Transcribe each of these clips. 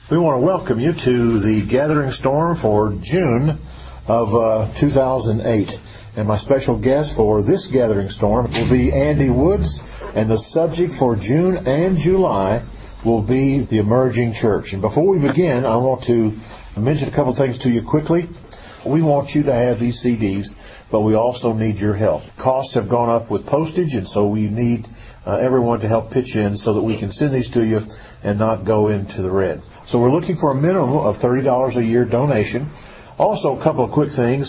We want to welcome you to the Gathering Storm for June of 2008. And my special guest for this Gathering Storm will be Andy Woods, and the subject for June and July will be the emerging church. And before we begin, I want to mention a couple things to you quickly. We want you to have these CDs, but we also need your help. Costs have gone up with postage, and so we need everyone to help pitch in so that we can send these to you and not go into the red. So we're looking for a minimum of $30 a year donation. Also, a couple of quick things.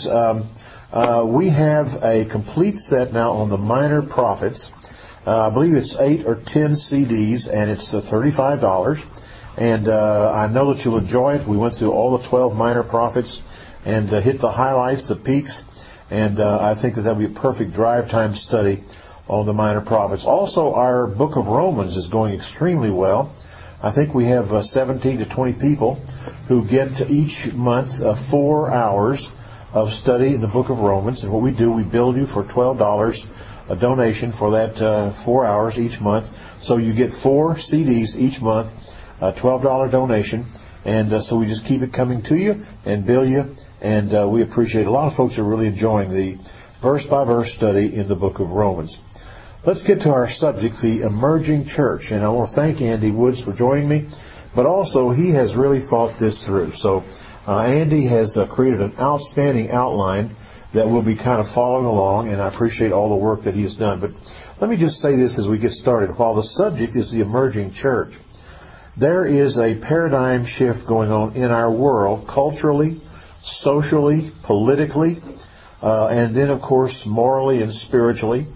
We have a complete set now on the Minor Prophets. I believe it's 8 or 10 CDs, and it's $35. And I know that you'll enjoy it. We went through all the 12 Minor Prophets and hit the highlights, the peaks, and I think that will be a perfect drive time study on the Minor Prophets. Also, our book of Romans is going extremely well. I think we have 17 to 20 people who get each month 4 hours of study in the book of Romans. And what we do, we bill you for $12 a donation for that 4 hours each month. So you get 4 CDs each month, a $12 donation. And so we just keep it coming to you and bill you. And we appreciate it. A lot of folks are really enjoying the verse-by-verse study in the book of Romans. Let's get to our subject, the emerging church. And I want to thank Andy Woods for joining me. But also, he has really thought this through. So Andy has created an outstanding outline that we'll be kind of following along. And I appreciate all the work that he has done. But let me just say this as we get started. While the subject is the emerging church, there is a paradigm shift going on in our world, culturally, socially, politically, and then, of course, morally and spiritually.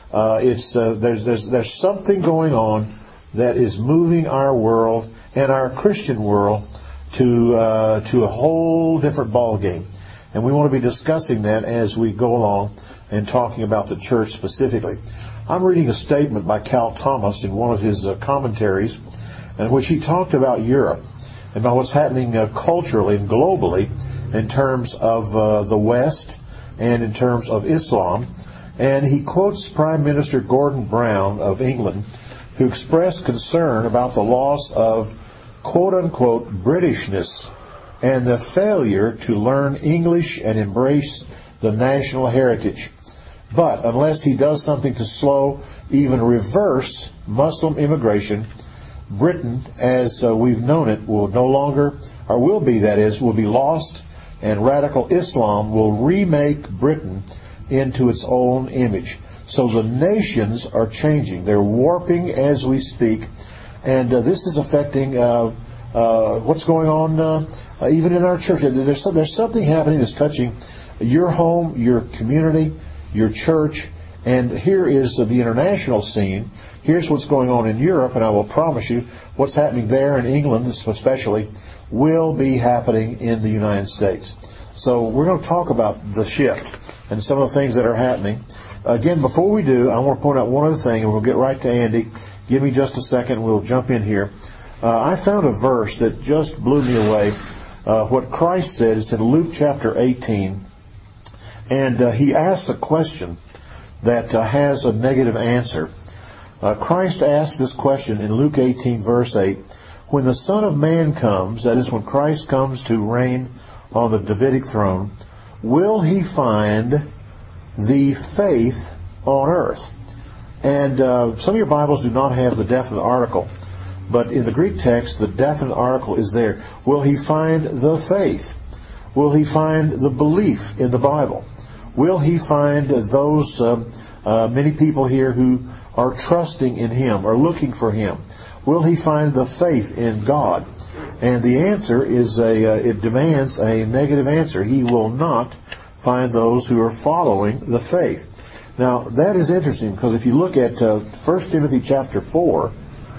There's something going on that is moving our world and our Christian world to a whole different ballgame. And we want to be discussing that as we go along and talking about the church specifically. I'm reading a statement by Cal Thomas in one of his commentaries in which he talked about Europe and about what's happening culturally and globally in terms of the West and in terms of Islam. And he quotes Prime Minister Gordon Brown of England, who expressed concern about the loss of quote-unquote Britishness and the failure to learn English and embrace the national heritage. But unless he does something to slow, even reverse Muslim immigration, Britain, as we've known it, will no longer, or will be, that is, will be lost, and radical Islam will remake Britain into its own image. So the nations are changing. They're warping as we speak. And this is affecting what's going on even in our church. There's something happening that's touching your home, your community, your church. And here is the international scene. Here's what's going on in Europe, and I will promise you what's happening there in England especially will be happening in the United States. So we're going to talk about the shift and some of the things that are happening. Again, before we do, I want to point out one other thing, and we'll get right to Andy. Give me just a second, we'll jump in here. I found a verse that just blew me away. What Christ said, it's in Luke chapter 18, and he asks a question that has a negative answer. Christ asked this question in Luke 18, verse 8, when the Son of Man comes, that is, when Christ comes to reign on the Davidic throne, will he find the faith on earth? And some of your Bibles do not have the definite article, but in the Greek text, the definite article is there. Will he find the faith? Will he find the belief in the Bible? Will he find those many people here who are trusting in him or looking for him? Will he find the faith in God? And the answer is it demands a negative answer. He will not find those who are following the faith. Now, that is interesting because if you look at 1 Timothy chapter 4,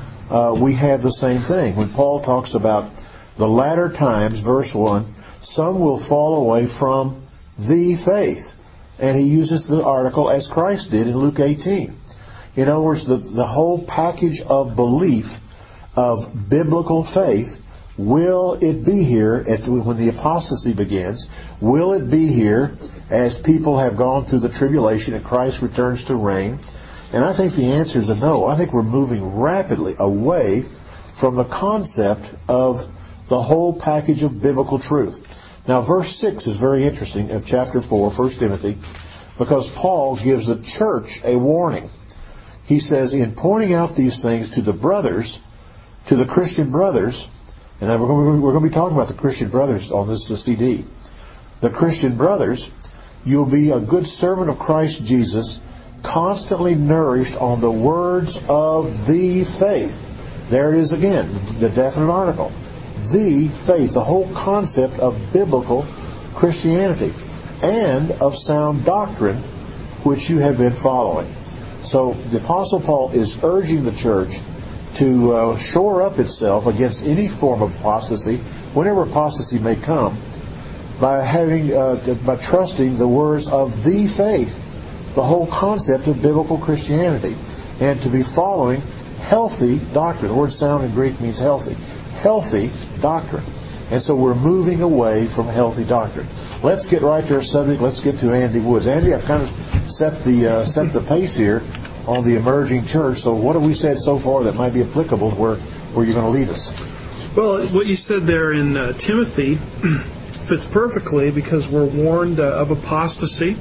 we have the same thing. When Paul talks about the latter times, verse 1, some will fall away from the faith. And he uses the article as Christ did in Luke 18. In other words, the whole package of belief of biblical faith, will it be here when the apostasy begins? Will it be here as people have gone through the tribulation and Christ returns to reign? And I think the answer is a no. I think we're moving rapidly away from the concept of the whole package of biblical truth. Now, verse 6 is very interesting of chapter 4, 1 Timothy, because Paul gives the church a warning. He says, in pointing out these things to the brothers, to the Christian brothers, and we're going to be talking about the Christian brothers on this CD. The Christian brothers, you'll be a good servant of Christ Jesus, constantly nourished on the words of the faith. There it is again, the definite article. The faith, the whole concept of biblical Christianity and of sound doctrine which you have been following. So the Apostle Paul is urging the church to shore up itself against any form of apostasy, whenever apostasy may come, by trusting the words of the faith, the whole concept of biblical Christianity, and to be following healthy doctrine. The word sound in Greek means healthy. Healthy doctrine. And so we're moving away from healthy doctrine. Let's get right to our subject. Let's get to Andy Woods. Andy, I've kind of set the pace here on the emerging church. So what have we said so far that might be applicable to where you're going to lead us? Well, what you said there in Timothy fits perfectly, because we're warned of apostasy.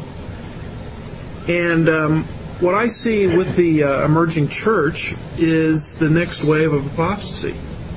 And what I see with the emerging church is the next wave of apostasy.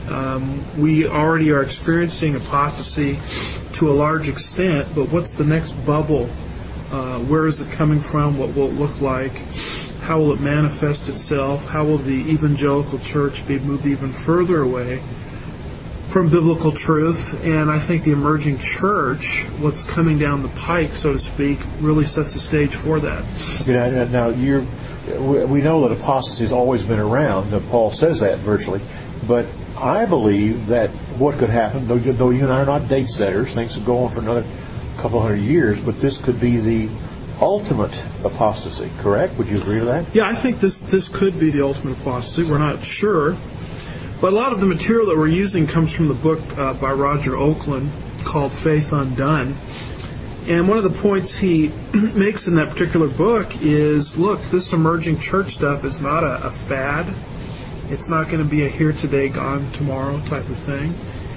We already are experiencing apostasy to a large extent, but what's the next bubble? Where is it coming from? What will it look like? How will it manifest itself? How will the evangelical church be moved even further away from biblical truth? And I think the emerging church, what's coming down the pike, so to speak, really sets the stage for that. Now, we know that apostasy has always been around. Paul says that virtually. But I believe that what could happen, though you and I are not date setters, things could go on for another couple hundred years, but this could be the ultimate apostasy, correct? Would you agree with that? Yeah, I think this could be the ultimate apostasy. We're not sure. But a lot of the material that we're using comes from the book by Roger Oakland called Faith Undone. And one of the points he makes in that particular book is, look, this emerging church stuff is not a fad. It's not going to be a here today, gone tomorrow type of thing.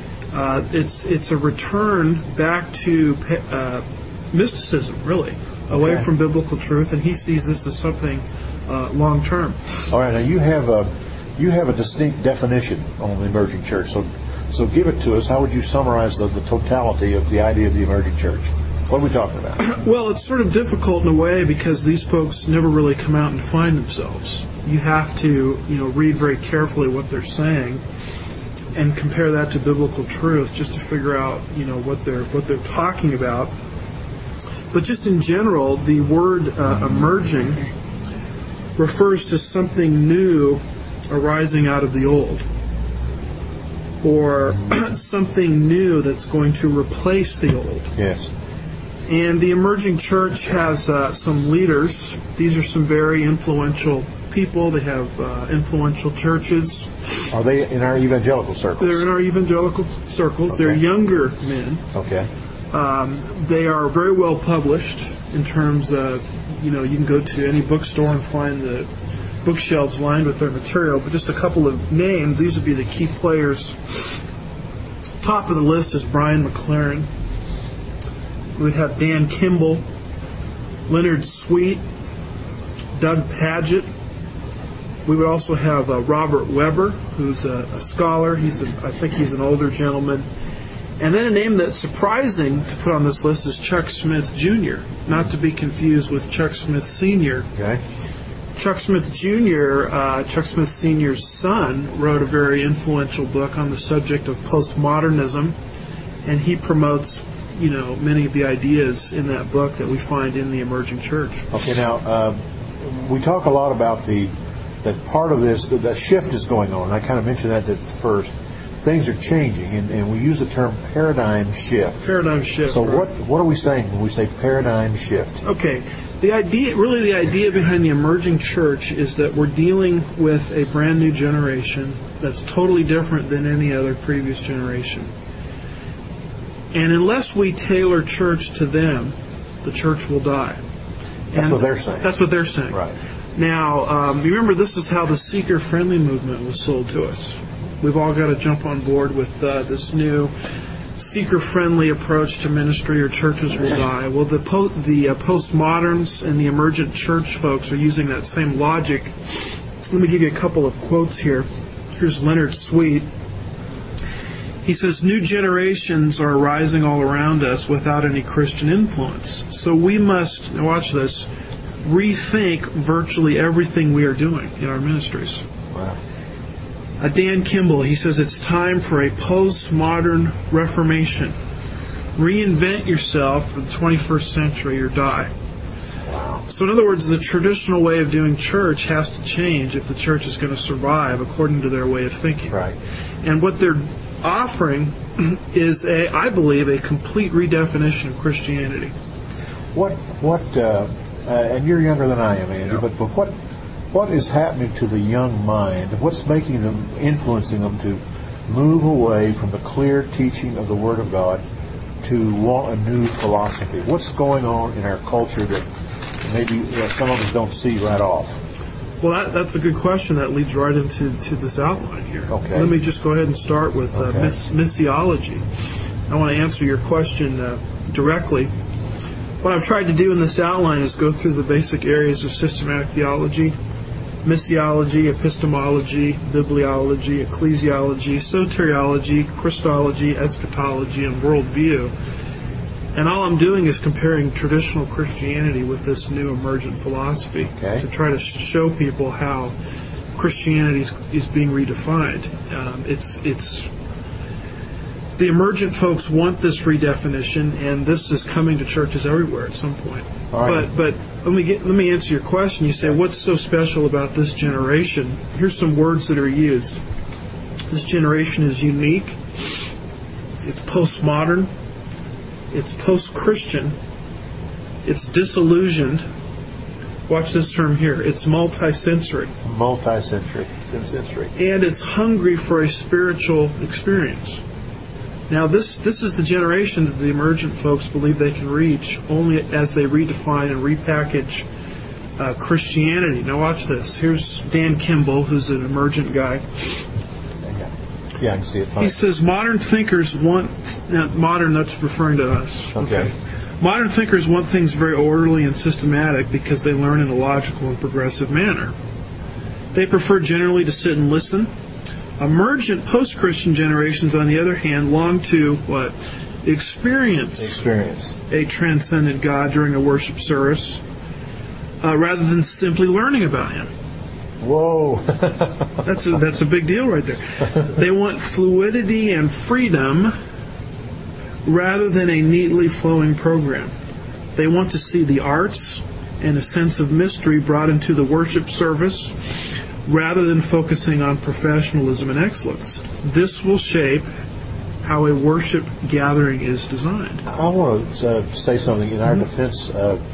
It's a return back to mysticism, really, away from biblical truth, and he sees this as something long term. All right, now you have a distinct definition on the emerging church, so give it to us. How would you summarize the totality of the idea of the emerging church? What are we talking about? Well, it's sort of difficult in a way because these folks never really come out and define themselves. You have to, read very carefully what they're saying and compare that to biblical truth just to figure out, what they're talking about. But just in general, the word emerging refers to something new arising out of the old, or something new that's going to replace the old. Yes. And the emerging church has some leaders. These are some very influential people. They have influential churches. Are they in our evangelical circles? They're in our evangelical circles. Okay. They're younger men. Okay. They are very well published in terms of, you can go to any bookstore and find the bookshelves lined with their material. But just a couple of names. These would be the key players. Top of the list is Brian McLaren. We'd have Dan Kimball, Leonard Sweet, Doug Pagitt. We would also have Robert Weber, who's a scholar. I think he's an older gentleman. And then a name that's surprising to put on this list is Chuck Smith Jr., not to be confused with Chuck Smith Sr. Okay. Chuck Smith Jr., Chuck Smith Sr.'s son, wrote a very influential book on the subject of postmodernism, and he promotes many of the ideas in that book that we find in the emerging church. Okay, now, we talk a lot about that part of this, that shift is going on. I kind of mentioned that at first. Things are changing, and we use the term paradigm shift. Paradigm shift. So what are we saying when we say paradigm shift? Okay, the idea behind the emerging church is that we're dealing with a brand new generation that's totally different than any other previous generation. And unless we tailor church to them, the church will die. That's what they're saying. That's what they're saying. Right. Now, remember, this is how the seeker-friendly movement was sold to us. we've all got to jump on board with this new seeker-friendly approach to ministry, or churches will die. Well, the postmoderns and the emergent church folks are using that same logic. Let me give you a couple of quotes here. Here's Leonard Sweet. He says, "New generations are arising all around us without any Christian influence. So we must," now watch this, "rethink virtually everything we are doing in our ministries." Wow. Dan Kimball, he says, "It's time for a postmodern reformation. Reinvent yourself for the 21st century or die." Wow. So in other words, the traditional way of doing church has to change if the church is going to survive according to their way of thinking. Right. And what they're offering is, I believe, a complete redefinition of Christianity. And you're younger than I am, Andy, Yeah. but what is happening to the young mind? What's influencing them to move away from the clear teaching of the Word of God to want a new philosophy? What's going on in our culture that maybe some of us don't see right off? Well, that's a good question. That leads right into this outline here. Okay. Let me just go ahead and start with missiology. I want to answer your question directly. What I've tried to do in this outline is go through the basic areas of systematic theology, missiology, epistemology, bibliology, ecclesiology, soteriology, Christology, eschatology, and worldview. And all I'm doing is comparing traditional Christianity with this new emergent philosophy to try to show people how Christianity is being redefined. The emergent folks want this redefinition, and this is coming to churches everywhere at some point. Right. But let me answer your question. You say, what's so special about this generation? Here's some words that are used. This generation is unique. It's postmodern. It's post-Christian. It's disillusioned. Watch this term here. It's multisensory. Sensory. And it's hungry for a spiritual experience. Now, this is the generation that the emergent folks believe they can reach only as they redefine and repackage Christianity. Now, watch this. Here's Dan Kimball, who's an emergent guy. Yeah, I can see it fine. He says, modern thinkers want... Now, modern, that's referring to us. Okay. Modern thinkers want things very orderly and systematic because they learn in a logical and progressive manner. They prefer generally to sit and listen. Emergent post-Christian generations, on the other hand, long to, what? Experience a transcendent God during a worship service rather than simply learning about Him. Whoa. That's a big deal right there. They want fluidity and freedom rather than a neatly flowing program. They want to see the arts and a sense of mystery brought into the worship service rather than focusing on professionalism and excellence. This will shape how a worship gathering is designed. I want to say something in our defense.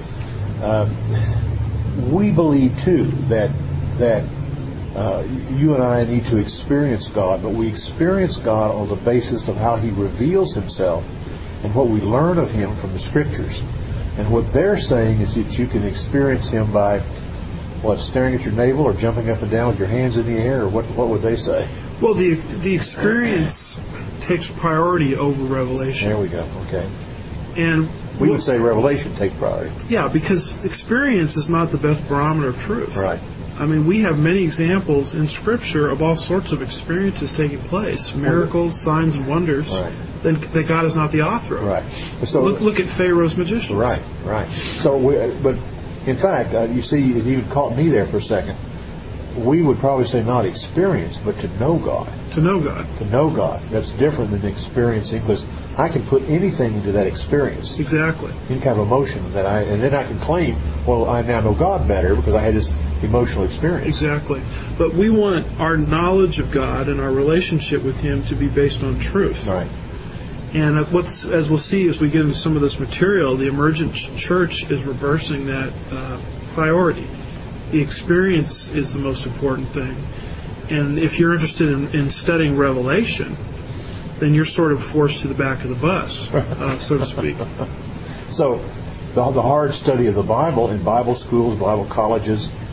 We believe, too, that you and I need to experience God, but we experience God on the basis of how He reveals Himself and what we learn of Him from the Scriptures. And what they're saying is that you can experience Him by, staring at your navel or jumping up and down with your hands in the air, or what would they say? Well, the experience takes priority over revelation. There we go. Okay. And we would say revelation takes priority. Yeah, because experience is not the best barometer of truth. Right. I mean, we have many examples in Scripture of all sorts of experiences taking place, miracles, signs, and wonders that God is not the author of. Right. So look at Pharaoh's magicians. Right. So, but in fact, you see, it even caught me there for a second. We would probably say not experience, but to know God. To know God. To know God. That's different than experiencing, because I can put anything into that experience. Exactly. Any kind of emotion and then I can claim, well, I now know God better because I had this emotional experience. Exactly. But we want our knowledge of God and our relationship with Him to be based on truth. Right. And as we'll see as we get into some of this material, the emergent church is reversing that priority. The experience is the most important thing. And if you're interested in studying Revelation, then you're sort of forced to the back of the bus, so to speak. So the hard study of the Bible in Bible schools, Bible colleges,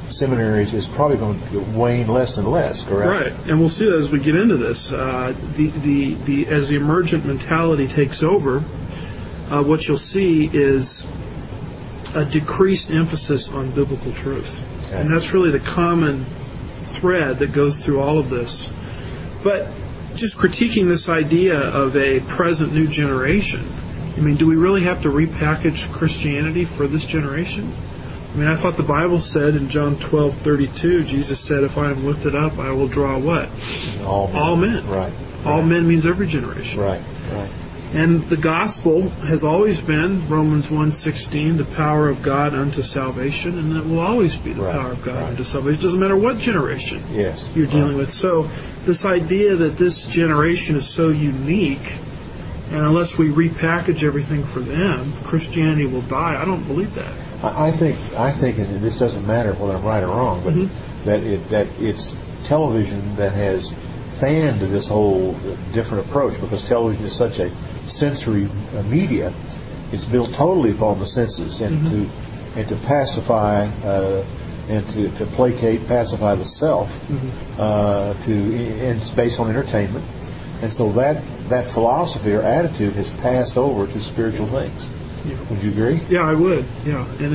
seminaries is probably going to wane less and less, correct? Right, and we'll see that as we get into this. As the emergent mentality takes over, what you'll see is a decreased emphasis on biblical truth. Okay. And that's really the common thread that goes through all of this. But just critiquing this idea of a present new generation, I mean, do we really have to repackage Christianity for this generation? I mean, I thought the Bible said in John 12:32, Jesus said, "If I am lifted up, I will draw what? All men." Right. All men means every generation. Right. And the gospel has always been, Romans 1:16, the power of God unto salvation, and it will always be the power of God unto salvation. It doesn't matter what generation you're dealing with. So this idea that this generation is so unique, and unless we repackage everything for them, Christianity will die, I don't believe that. I think, and this doesn't matter whether I'm right or wrong, but that it's television that has fanned this whole different approach, because television is such a sensory media. It's built totally upon the senses, and to pacify and to placate, pacify the self, and it's based on entertainment, and so that philosophy or attitude has passed over to spiritual things. Yeah. Would you agree? Yeah, I would. Yeah, and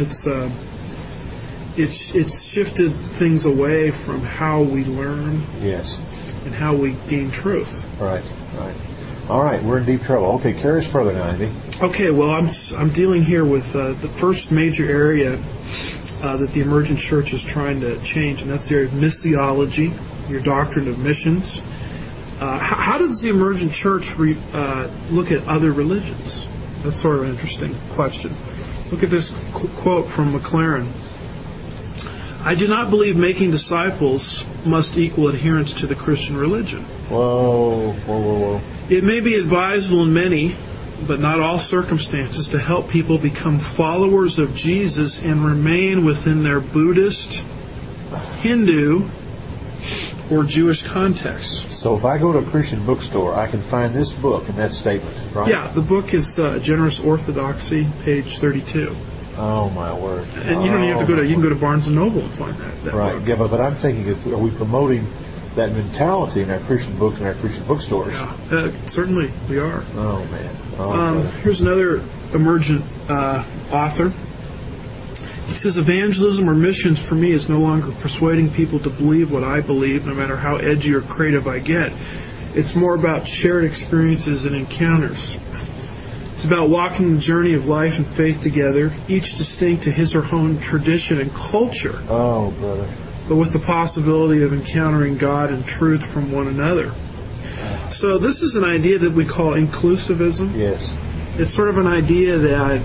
it's shifted things away from how we learn. Yes. And how we gain truth. Right. All right, we're in deep trouble. Okay, carry us further now, Andy. Okay, well, I'm dealing here with the first major area that the emergent church is trying to change, and that's the area of missiology, your doctrine of missions. How does the emergent church look at other religions? That's sort of an interesting question. Look at this quote from McLaren. "I do not believe making disciples must equal adherence to the Christian religion. Whoa. It may be advisable in many, but not all circumstances, to help people become followers of Jesus and remain within their Buddhist, Hindu, or Jewish context." So if I go to a Christian bookstore, I can find this book in that statement, right? Yeah, the book is Generous Orthodoxy, page 32. Oh, my word. And you don't even have to you can go to Barnes & Noble and find that right. book. Yeah, but I'm thinking, are we promoting that mentality in our Christian books and our Christian bookstores? Yeah, certainly we are. Oh, man. Here's another emergent author. He says, "Evangelism or missions for me is no longer persuading people to believe what I believe, no matter how edgy or creative I get. It's more about shared experiences and encounters. It's about walking the journey of life and faith together, each distinct to his or her own tradition and culture. Oh, brother. But with the possibility of encountering God and truth from one another." So this is an idea that we call inclusivism. Yes. It's sort of an idea that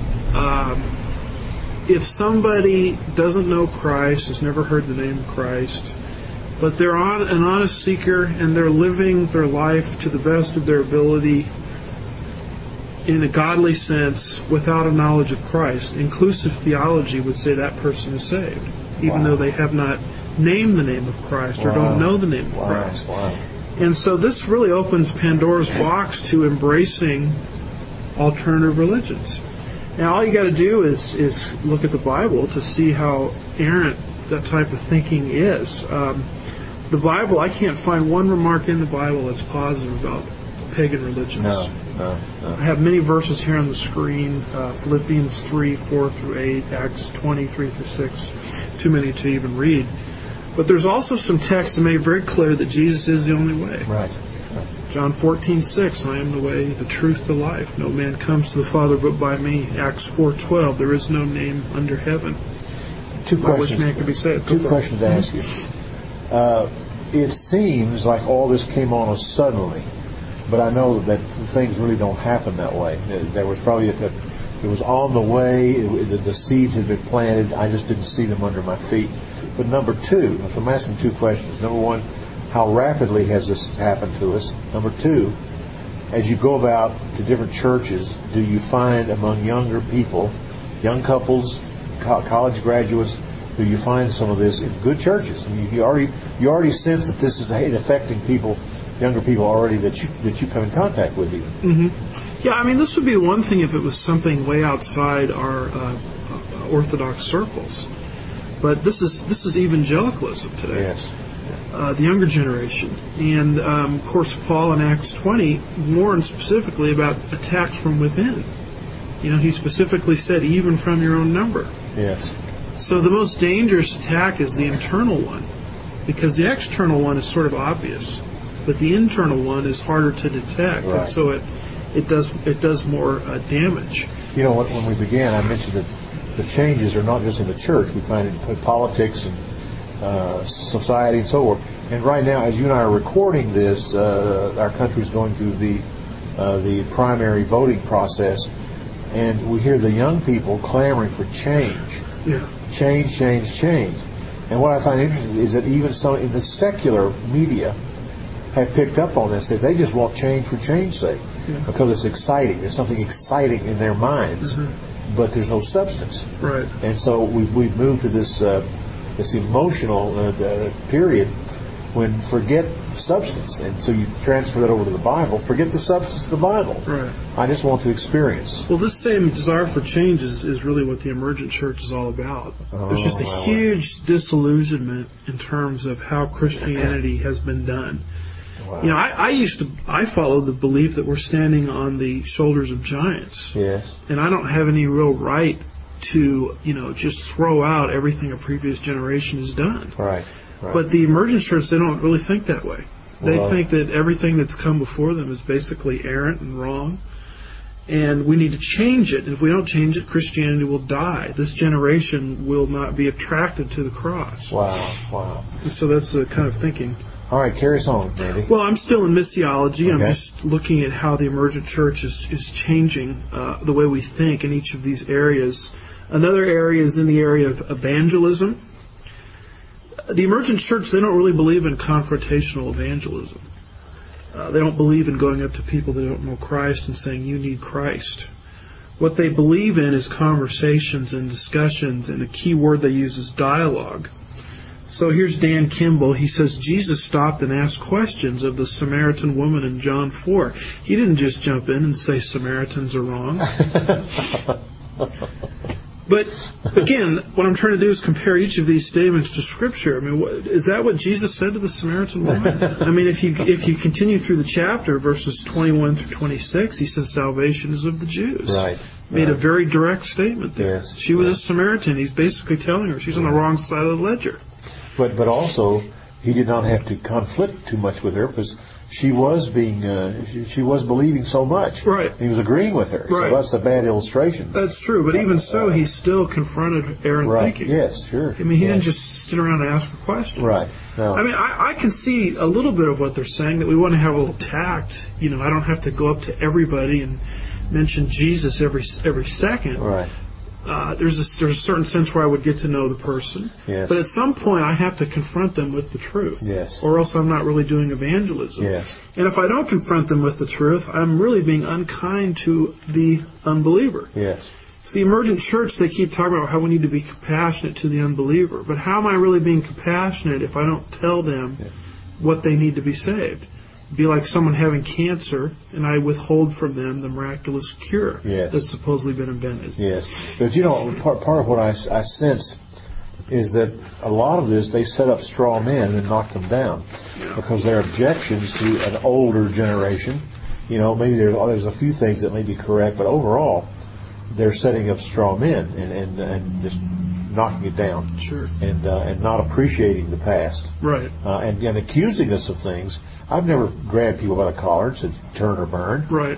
if somebody doesn't know Christ, has never heard the name of Christ, but they're an honest seeker and they're living their life to the best of their ability in a godly sense without a knowledge of Christ, inclusive theology would say that person is saved, even though they have not named the name of Christ or don't know the name of Christ. Wow. And so this really opens Pandora's box to embracing alternative religions. Now all you got to do is look at the Bible to see how errant that type of thinking is. The Bible, I can't find one remark in the Bible that's positive about pagan religions. No. I have many verses here on the screen, Philippians 3:4-8, Acts 20:3-6, too many to even read. But there's also some texts that make it very clear that Jesus is the only way. Right. John 14:6, "I am the way, the truth, the life. No man comes to the Father but by me." Acts 4:12, "There is no name under heaven by which man can be saved." Two questions to ask you. It seems like all this came on us suddenly. But I know that things really don't happen that way. There was probably it was on the way. The seeds had been planted. I just didn't see them under my feet. But number two, so I'm asking two questions. Number one, how rapidly has this happened to us? Number two, as you go about to different churches, do you find among younger people, young couples, college graduates, do you find some of this in good churches? I mean, you already sense that this is affecting people. Younger people already that you come in contact with even. Yeah, I mean, this would be one thing if it was something way outside our Orthodox circles. But this is evangelicalism today. Yes. The younger generation. And, of course, Paul in Acts 20 warned specifically about attacks from within. He specifically said, even from your own number. Yes. So the most dangerous attack is the internal one, because the external one is sort of obvious, but the internal one is harder to detect, right. And so it does more damage. When we began, I mentioned that the changes are not just in the church. We find it in politics and society and so forth. And right now, as you and I are recording this, our country's going through the primary voting process, and we hear the young people clamoring for change. Yeah. Change. And what I find interesting is that even some in the secular media have picked up on this. That they just want change for change's sake, because it's exciting. There's something exciting in their minds, but there's no substance. Right. And so we've moved to this emotional period when forget substance, and so you transfer that over to the Bible. Forget the substance of the Bible. Right. I just want to experience. Well, this same desire for change is really what the emergent church is all about. There's just a huge disillusionment in terms of how Christianity has been done. Wow. I followed the belief that we're standing on the shoulders of giants. Yes. And I don't have any real right to, just throw out everything a previous generation has done. Right. But the emergent church, they don't really think that way. They think that everything that's come before them is basically errant and wrong, and we need to change it. And if we don't change it, Christianity will die. This generation will not be attracted to the cross. Wow. And so that's the kind of thinking. All right, carry us on, Randy. Well, I'm still in missiology. Okay. I'm just looking at how the emergent church is changing the way we think in each of these areas. Another area is in the area of evangelism. The emergent church, they don't really believe in confrontational evangelism. They don't believe in going up to people that don't know Christ and saying, you need Christ. What they believe in is conversations and discussions, and a key word they use is dialogue. So here's Dan Kimball. He says, Jesus stopped and asked questions of the Samaritan woman in John 4. He didn't just jump in and say Samaritans are wrong. But, again, what I'm trying to do is compare each of these statements to Scripture. I mean, is that what Jesus said to the Samaritan woman? I mean, if you continue through the chapter, verses 21 through 26, he says salvation is of the Jews. Right. Made a very direct statement there. Yes. She was a Samaritan. He's basically telling her she's on the wrong side of the ledger. But also, he did not have to conflict too much with her, because she was believing so much. Right. He was agreeing with her. Right. So that's a bad illustration. That's true. But even so, he still confronted errant thinking. Yes, sure. I mean, he didn't just sit around and ask her questions. Right. No. I mean, I can see a little bit of what they're saying, that we want to have a little tact. I don't have to go up to everybody and mention Jesus every second. Right. There's a certain sense where I would get to know the person. Yes. But at some point, I have to confront them with the truth. Yes. Or else I'm not really doing evangelism. Yes. And if I don't confront them with the truth, I'm really being unkind to the unbeliever. Yes. See, emergent church, they keep talking about how we need to be compassionate to the unbeliever. But how am I really being compassionate if I don't tell them what they need to be saved? It'd be like someone having cancer, and I withhold from them the miraculous cure that's supposedly been invented. Yes. But, part of what I sense is that a lot of this, they set up straw men and knock them down because their objections to an older generation, maybe there's a few things that may be correct, but overall, they're setting up straw men and just knocking it down. Sure. And not appreciating the past. Right. And accusing us of things. I've never grabbed people by the collar and said, turn or burn. Right.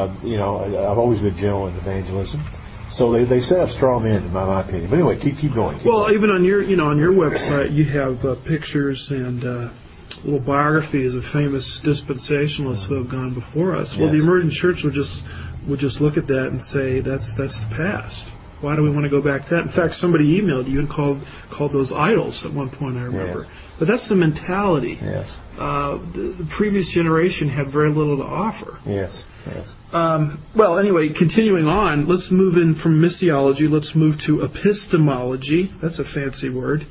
I've always been gentle in evangelism. So they set up straw men, in my opinion. But anyway, keep going. Even on your website, you have pictures and little biographies of famous dispensationalists who have gone before us. Well, the emergent church would just look at that and say that's the past. Why do we want to go back to that? In fact, somebody emailed you and called those idols at one point, I remember. Yes. But that's the mentality. Yes. The previous generation had very little to offer. Yes. Anyway, continuing on, let's move in from missiology. Let's move to epistemology. That's a fancy word.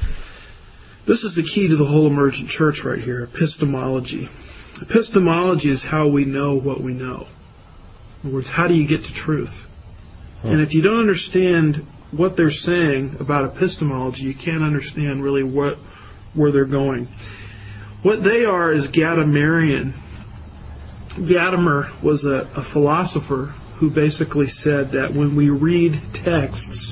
This is the key to the whole emergent church right here, epistemology. Epistemology is how we know what we know. In other words, how do you get to truth? And if you don't understand what they're saying about epistemology, you can't understand really where they're going. What they are is Gadamerian. Gadamer was a philosopher who basically said that when we read texts,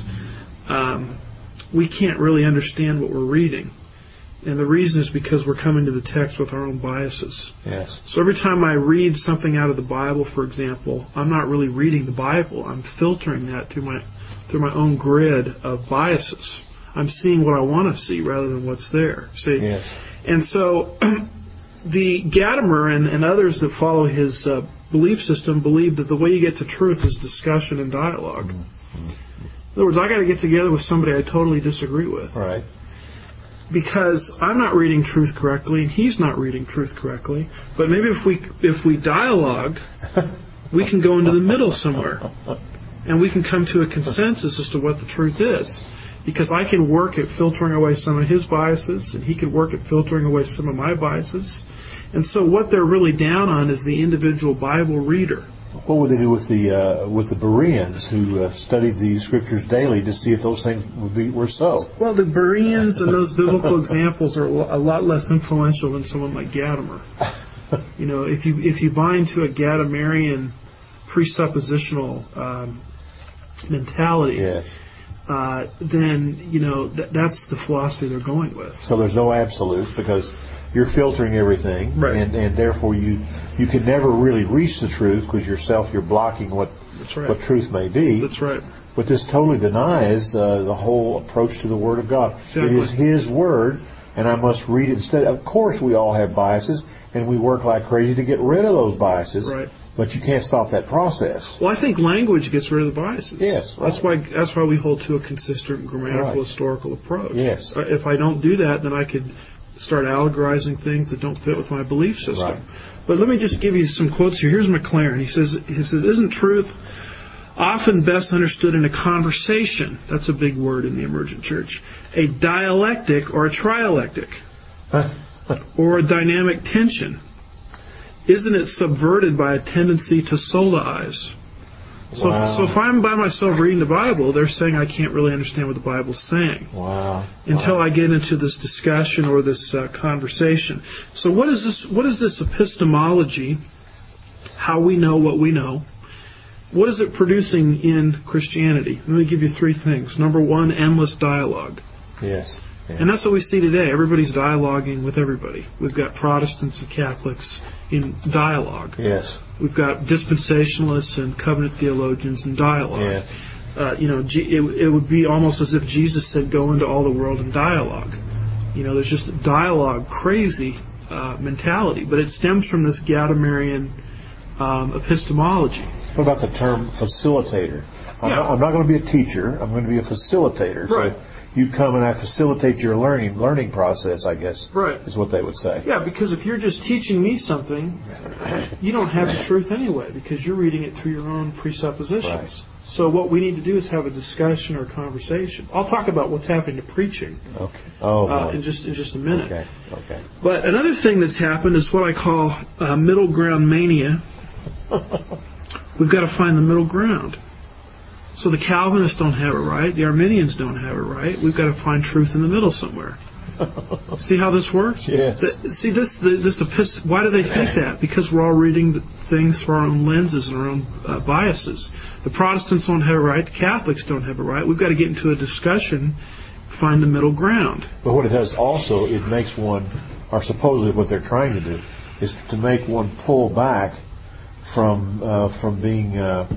we can't really understand what we're reading. And the reason is because we're coming to the text with our own biases. Yes. So every time I read something out of the Bible, for example, I'm not really reading the Bible. I'm filtering that through my own grid of biases. I'm seeing what I want to see rather than what's there. See? Yes. And so the Gadamer and others that follow his belief system believe that the way you get to truth is discussion and dialogue. Mm-hmm. In other words, I got to get together with somebody I totally disagree with. Right. Because I'm not reading truth correctly and he's not reading truth correctly. But maybe if we dialogue, we can go into the middle somewhere. And we can come to a consensus as to what the truth is. Because I can work at filtering away some of his biases, and he can work at filtering away some of my biases. And so what they're really down on is the individual Bible reader. What would they do with the Bereans who studied the Scriptures daily to see if those things were so? Well, the Bereans and those biblical examples are a lot less influential than someone like Gadamer. You know, if you buy into a Gadamerian presuppositional mentality, yes. Then that's the philosophy they're going with. So there's no absolute because you're filtering everything, right. and therefore you can never really reach the truth because you're blocking what truth may be. That's right. But this totally denies the whole approach to the Word of God. Exactly. It is His Word, and I must read it instead. Of course, we all have biases, and we work like crazy to get rid of those biases. Right. But you can't stop that process. Well, I think language gets rid of the biases. Yes. Right. That's why we hold to a consistent grammatical historical approach. Yes. If I don't do that, then I could start allegorizing things that don't fit with my belief system. Right. But let me just give you some quotes here. Here's McLaren. He says, isn't truth often best understood in a conversation? That's a big word in the emergent church. A dialectic or a trialectic. Or a dynamic tension. Isn't it subverted by a tendency to solaize? So if I'm by myself reading the Bible, they're saying I can't really understand what the Bible's saying. Wow. Until I get into this discussion or this conversation. So what is this epistemology? How we know what we know. What is it producing in Christianity? Let me give you three things. Number one, endless dialogue. Yes. Yeah. And that's what we see today. Everybody's dialoguing with everybody. We've got Protestants and Catholics in dialogue. Yes. We've got dispensationalists and covenant theologians in dialogue. Yes. It would be almost as if Jesus said, "Go into all the world in dialogue." There's just a dialogue, crazy mentality, but it stems from this Gadamerian epistemology. What about the term facilitator? I'm not going to be a teacher. I'm going to be a facilitator. Right. So you come and I facilitate your learning process, I guess, right. is what they would say. Yeah, because if you're just teaching me something, you don't have the truth anyway, because you're reading it through your own presuppositions. Right. So what we need to do is have a discussion or a conversation. I'll talk about what's happening to preaching in just a minute. Okay. But another thing that's happened is what I call middle ground mania. We've got to find the middle ground. So the Calvinists don't have it right. The Arminians don't have it right. We've got to find truth in the middle somewhere. See how this works? Yes. Why do they think that? Because we're all reading things through our own lenses and our own biases. The Protestants don't have it right. The Catholics don't have it right. We've got to get into a discussion, find the middle ground. But what it does also, it makes one, or supposedly what they're trying to do, is to make one pull back from being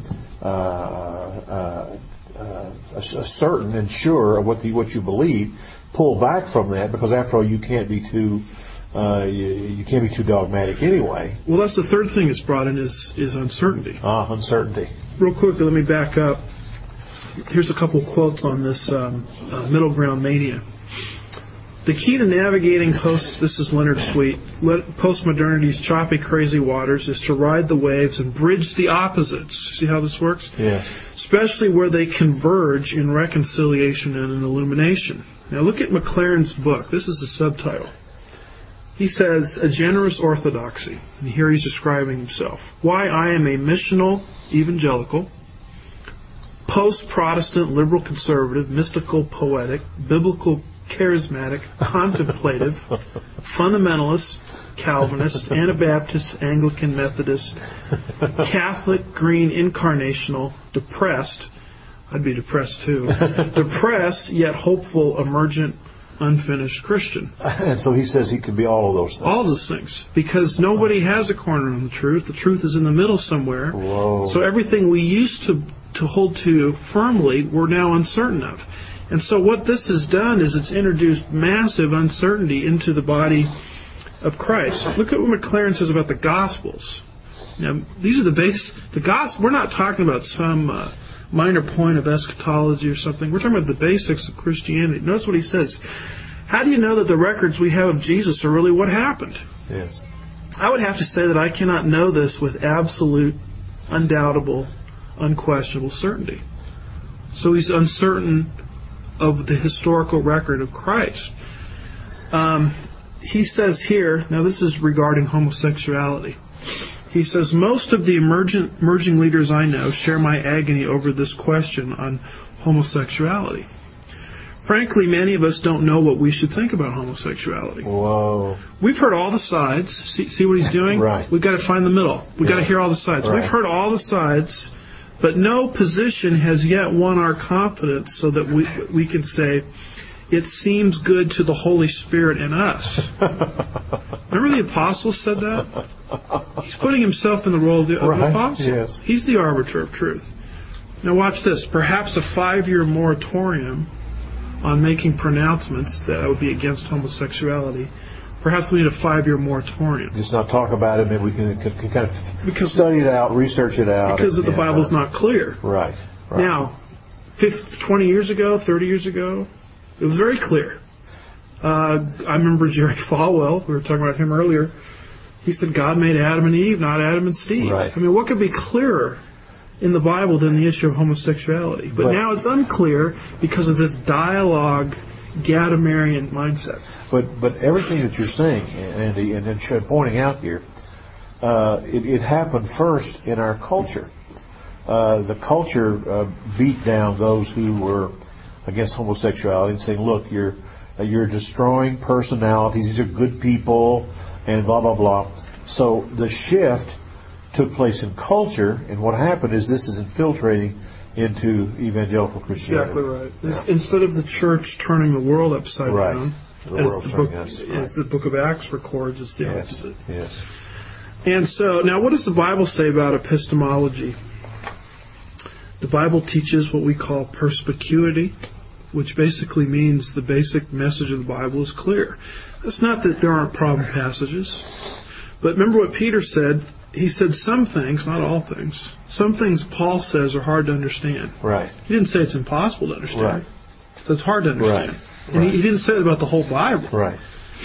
certain and sure of what you believe. Pull back from that, because after all, you can't be too dogmatic anyway. Well, that's the third thing that's brought in is uncertainty. Uncertainty. Real quickly, let me back up. Here's a couple quotes on this middle ground mania. The key to navigating this is Leonard Sweet, postmodernity's choppy, crazy waters is to ride the waves and bridge the opposites. See how this works? Yes. Especially where they converge in reconciliation and in illumination. Now look at McLaren's book. This is the subtitle. He says, A Generous Orthodoxy. And here he's describing himself. Why I am a missional evangelical, post-Protestant, liberal conservative, mystical poetic, biblical charismatic, contemplative, fundamentalist, Calvinist, Anabaptist, Anglican, Methodist, Catholic, green, incarnational, depressed. I'd be depressed too. Depressed, yet hopeful, emergent, unfinished Christian. And so he says he can be all of those things. All those things. Because nobody has a corner on the truth. The truth is in the middle somewhere. Whoa. So everything we used to hold to firmly, we're now uncertain of. And so what this has done is it's introduced massive uncertainty into the body of Christ. Look at what McLaren says about the Gospels. Now, these are the gospel. We're not talking about some minor point of eschatology or something. We're talking about the basics of Christianity. Notice what he says. How do you know that the records we have of Jesus are really what happened? Yes. I would have to say that I cannot know this with absolute, undoubtable, unquestionable certainty. So he's uncertain of the historical record of Christ. He says here, now this is regarding homosexuality. He says, most of the emerging leaders I know share my agony over this question on homosexuality. Frankly, many of us don't know what we should think about homosexuality. Whoa. We've heard all the sides. See what he's doing? Right. We've got to find the middle. We've got to hear all the sides. Right. We've heard all the sides, but no position has yet won our confidence so that we can say, it seems good to the Holy Spirit in us. Remember the apostles said that? He's putting himself in the role of the apostle. Yes. He's the arbiter of truth. Now watch this. Perhaps a 5-year moratorium on making pronouncements that would be against homosexuality. Perhaps we need a 5-year moratorium. Just not talk about it, maybe we can kind of study it out, research it out. Because the Bible's not clear. Right. Now, 20 years ago, 30 years ago, it was very clear. I remember Jerry Falwell, we were talking about him earlier. He said God made Adam and Eve, not Adam and Steve. Right. I mean, what could be clearer in the Bible than the issue of homosexuality? But now it's unclear because of this dialogue, Gadamerian mindset. But everything that you're saying, Andy, and then pointing out here, it happened first in our culture. The culture beat down those who were against homosexuality and saying, look, you're destroying personalities, these are good people, and blah, blah, blah. So the shift took place in culture, and what happened is this is infiltrating into evangelical Christianity. Exactly right. Yeah. Instead of the church turning the world upside down, as the book of Acts records, it's the opposite. Yes. And so, now what does the Bible say about epistemology? The Bible teaches what we call perspicuity, which basically means the basic message of the Bible is clear. It's not that there aren't problem passages, but remember what Peter said. He said some things, not all things. Some things Paul says are hard to understand. Right. He didn't say it's impossible to understand. Right. So it's hard to understand. Right. And he didn't say it about the whole Bible. Right.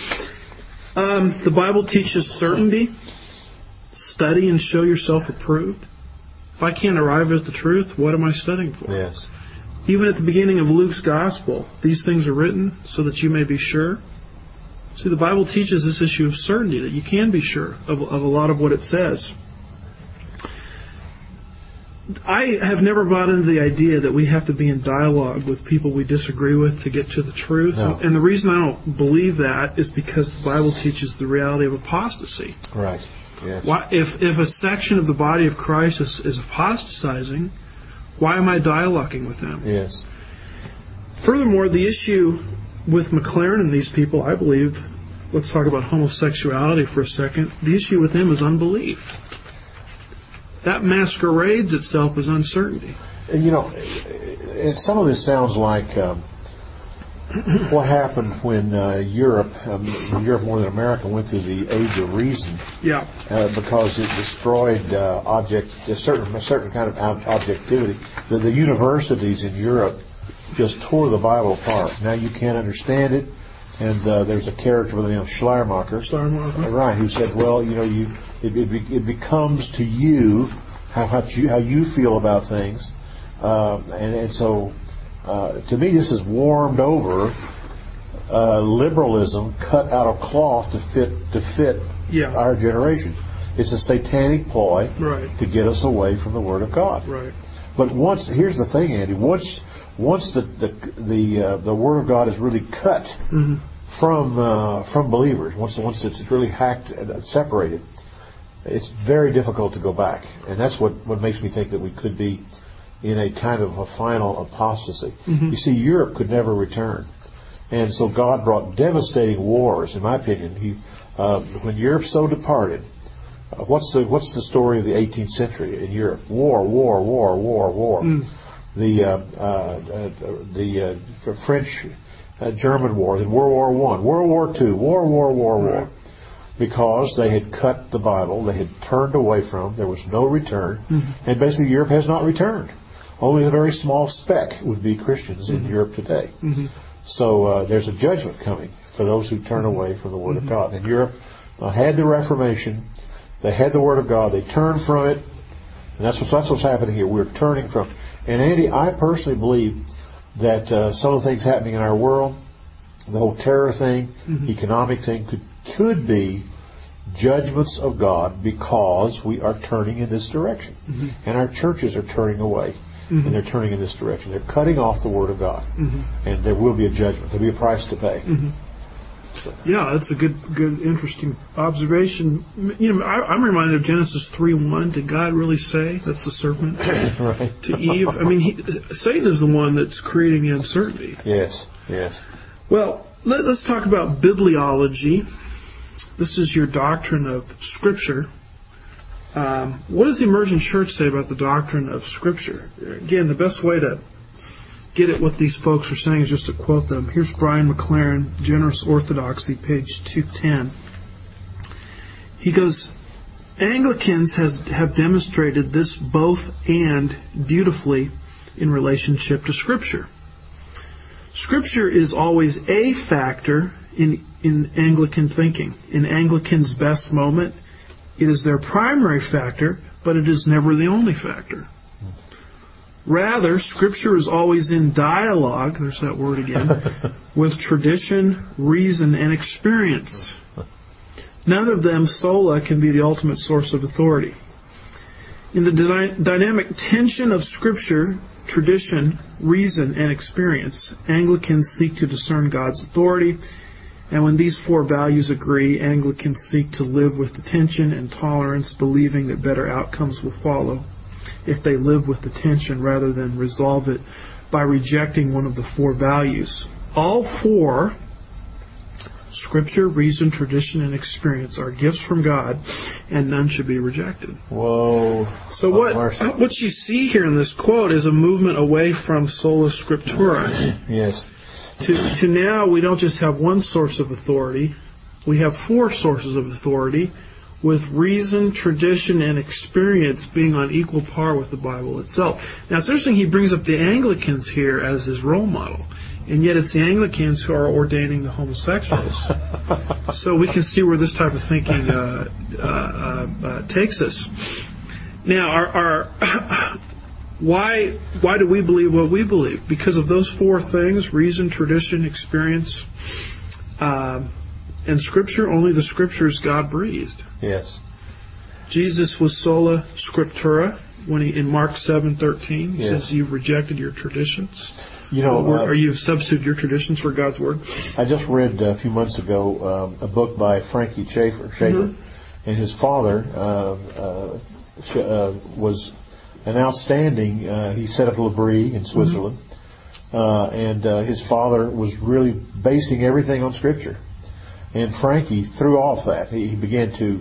The Bible teaches certainty. Study and show yourself approved. If I can't arrive at the truth, what am I studying for? Yes. Even at the beginning of Luke's Gospel, these things are written so that you may be sure. See, the Bible teaches this issue of certainty, that you can be sure of a lot of what it says. I have never bought into the idea that we have to be in dialogue with people we disagree with to get to the truth. No. And the reason I don't believe that is because the Bible teaches the reality of apostasy. Right. Yes. Why, if a section of the body of Christ is apostatizing, why am I dialoguing with them? Yes. Furthermore, the issue with McLaren and these people, I believe, let's talk about homosexuality for a second. The issue with them is unbelief. That masquerades itself as uncertainty. And, some of this sounds like what happened when Europe more than America, went through the Age of Reason. Yeah. Because it destroyed a certain kind of objectivity. The universities in Europe just tore the Bible apart. Now you can't understand it, and there's a character by the name of Schleiermacher, right, who said, well, it becomes to you how you feel about things, and so to me this is warmed over liberalism cut out of cloth to fit our generation. It's a satanic ploy to get us away from the Word of God. Right. But here's the thing, Andy. Once the Word of God is really cut from believers, once it's really hacked and separated, it's very difficult to go back. And that's what makes me think that we could be in a kind of a final apostasy. You see, Europe could never return. And so God brought devastating wars, in my opinion. When Europe so departed, what's the story of the 18th century in Europe? War. The French German War, then World War I, World War II, war. Because they had cut the Bible, they had turned away from, there was no return, and basically Europe has not returned. Only a very small speck would be Christians in Europe today. So there's a judgment coming for those who turn away from the Word of God. And Europe had the Reformation, they had the Word of God, they turned from it, and that's what's happening here. We're turning from. And Andy, I personally believe that some of the things happening in our world, the whole terror thing, economic thing, could be judgments of God because we are turning in this direction. And our churches are turning away. And they're turning in this direction. They're cutting off the Word of God. And there will be a judgment. There will be a price to pay. So. Yeah, that's a good, interesting observation. You know, I'm reminded of Genesis 3:1. Did God really say? That's the serpent right. to Eve. I mean, Satan is the one that's creating the uncertainty. Yes. Well, let's talk about bibliology. This is your doctrine of Scripture. What does the emergent church say about the doctrine of Scripture? Again, the best way to get at what these folks are saying is just to quote them. Here's Brian McLaren, Generous Orthodoxy, page 210. He goes, Anglicans have demonstrated this both and beautifully in relationship to Scripture. Scripture is always a factor in Anglican thinking. In Anglicans' best moment, it is their primary factor, but it is never the only factor. Rather, Scripture is always in dialogue, there's that word again, with tradition, reason, and experience. None of them sola can be the ultimate source of authority. In the dynamic tension of Scripture, tradition, reason, and experience, Anglicans seek to discern God's authority, and when these four values agree, Anglicans seek to live with the tension and tolerance, believing that better outcomes will follow if they live with the tension rather than resolve it by rejecting one of the four values. All four, Scripture, reason, tradition, and experience, are gifts from God, and none should be rejected. Whoa. So what you see here in this quote is a movement away from sola scriptura. Yes. To now, we don't just have one source of authority, we have four sources of authority, with reason, tradition, and experience being on equal par with the Bible itself. Now, it's interesting he brings up the Anglicans here as his role model, and yet it's the Anglicans who are ordaining the homosexuals. So we can see where this type of thinking takes us. Now, why do we believe what we believe? Because of those four things: reason, tradition, experience, and Scripture. Only the Scriptures God breathed. Yes. Jesus was sola scriptura when in Mark 7:13 he says you've rejected your traditions. You know, or you've substituted your traditions for God's word. I just read a few months ago a book by Frankie Schaeffer, and his father was an outstanding. He set up L'Abri in Switzerland, and his father was really basing everything on Scripture. And Frankie threw off that. He began to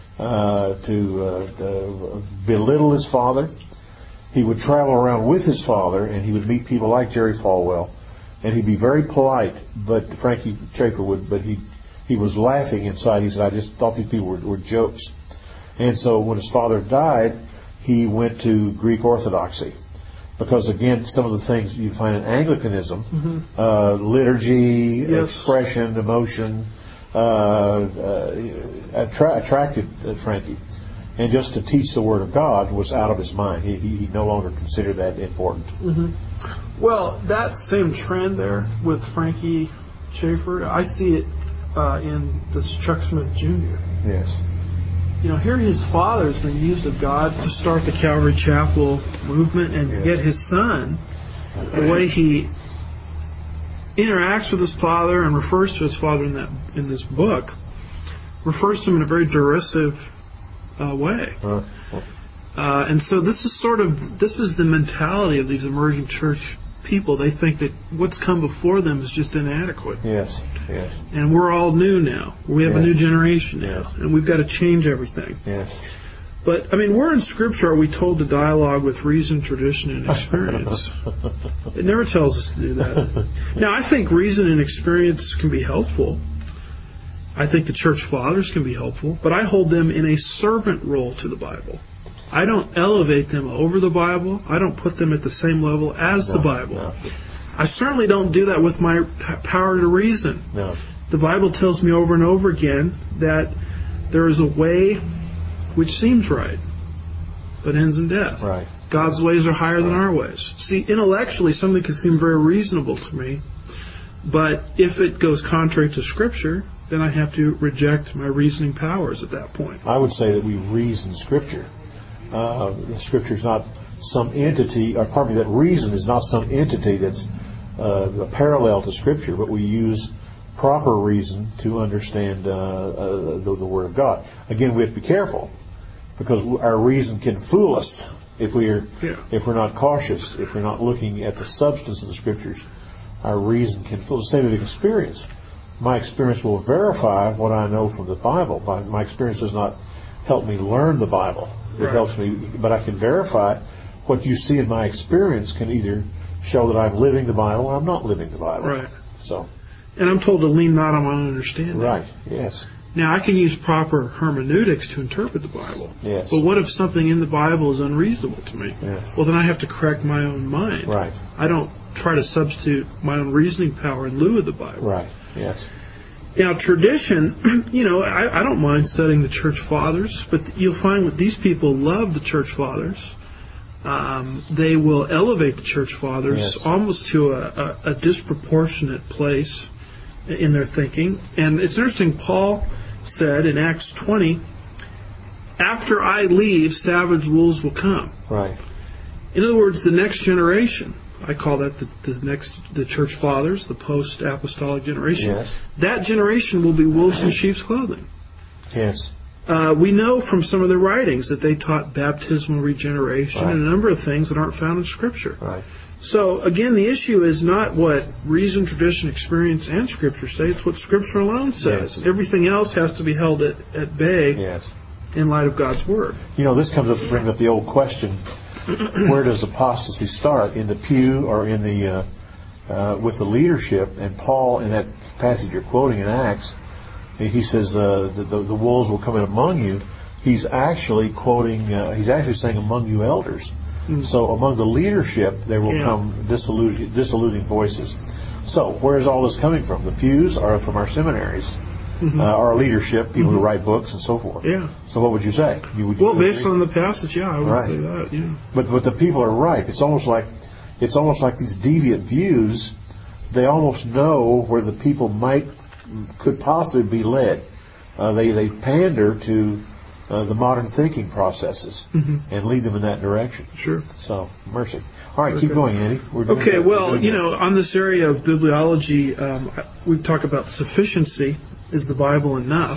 belittle his father. He would travel around with his father, and he would meet people like Jerry Falwell, and he'd be very polite. But Frankie Schaeffer would. But he was laughing inside. He said, "I just thought these people were jokes." And so when his father died, he went to Greek Orthodoxy. Because, again, some of the things you find in Anglicanism, liturgy, expression, emotion, attracted Frankie. And just to teach the Word of God was out of his mind. He no longer considered that important. Well, that same trend there with Frankie Schaeffer, I see it in this Chuck Smith Jr. Yes. here his father has been used of God to start the Calvary Chapel movement, and yet his son, the way he interacts with his father and refers to his father in this book, refers to him in a very derisive way. And so this is the mentality of these emerging church people. They think that what's come before them is just inadequate. Yes. And we're all new now. We have a new generation now, and we've got to change everything. Yes. But, where in Scripture are we told to dialogue with reason, tradition, and experience? It never tells us to do that. Now, I think reason and experience can be helpful. I think the church fathers can be helpful, but I hold them in a servant role to the Bible. I don't elevate them over the Bible. I don't put them at the same level as the Bible. No. I certainly don't do that with my power to reason. No. The Bible tells me over and over again that there is a way which seems right, but ends in death. Right. God's ways are higher than our ways. See, intellectually, something can seem very reasonable to me, but if it goes contrary to Scripture, then I have to reject my reasoning powers at that point. I would say that we reason Scripture. The Scripture is not some entity, that reason is not some entity that's parallel to Scripture, but we use proper reason to understand the Word of God. Again, we have to be careful, because our reason can fool us if we're not cautious, if we're not looking at the substance of the Scriptures. Our reason can fool us. Same with experience. My experience will verify what I know from the Bible. My experience does not help me learn the Bible. It helps me, but I can verify what you see in my experience can either show that I'm living the Bible or I'm not living the Bible. Right. So. And I'm told to lean not on my own understanding. Right. Yes. Now, I can use proper hermeneutics to interpret the Bible. Yes. But what if something in the Bible is unreasonable to me? Yes. Well, then I have to correct my own mind. Right. I don't try to substitute my own reasoning power in lieu of the Bible. Right. Yes. Now, tradition, I don't mind studying the church fathers, but you'll find that these people love the church fathers. They will elevate the church fathers almost to a disproportionate place in their thinking. And it's interesting, Paul said in Acts 20, after I leave, savage wolves will come. Right. In other words, the next generation, I call that the church fathers, the post-apostolic generation. Yes. That generation will be wolves in sheep's clothing. Yes. We know from some of their writings that they taught baptismal regeneration and a number of things that aren't found in Scripture. Right. So, again, the issue is not what reason, tradition, experience, and Scripture say. It's what Scripture alone says. Yes. Everything else has to be held at bay in light of God's Word. This comes up to bring up the old question, where does apostasy start? In the pew or in the with the leadership? And Paul, in that passage you're quoting in Acts, he says the wolves will come in among you. He's actually quoting, he's actually saying among you elders. So among the leadership there will come disillusioning voices. So where's all this coming from? The pews or from our seminaries? Our leadership, people who write books and so forth. Yeah. So what would you say? Based on the passage, I would say that. Yeah. But the people are right. It's almost like these deviant views. They almost know where the people could possibly be led. They pander to the modern thinking processes and lead them in that direction. Sure. So mercy. All right, keep going, Andy. On this area of bibliology, we talk about sufficiency. Is the Bible enough?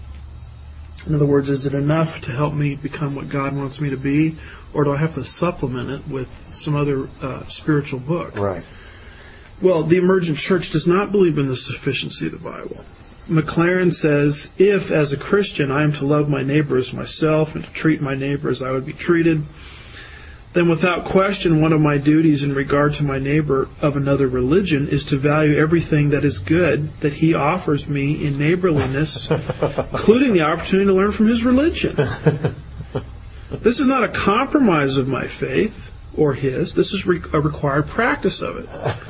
In other words, is it enough to help me become what God wants me to be, or do I have to supplement it with some other spiritual book? Right. Well, the emergent church does not believe in the sufficiency of the Bible. McLaren says, if, as a Christian, I am to love my neighbor as myself and to treat my neighbor as I would be treated, then without question one of my duties in regard to my neighbor of another religion is to value everything that is good that he offers me in neighborliness, including the opportunity to learn from his religion. This is not a compromise of my faith or his. This is a required practice of it.